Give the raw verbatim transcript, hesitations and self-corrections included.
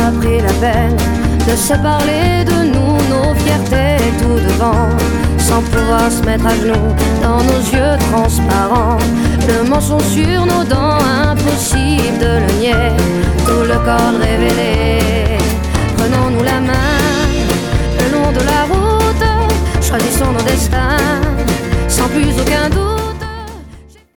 pas pris la peine de se parler de nous, nos fiertés tout devant, sans pouvoir se mettre à genoux dans nos yeux transparents. Le mensonge sur nos dents, impossible de le nier, tout le corps révélé.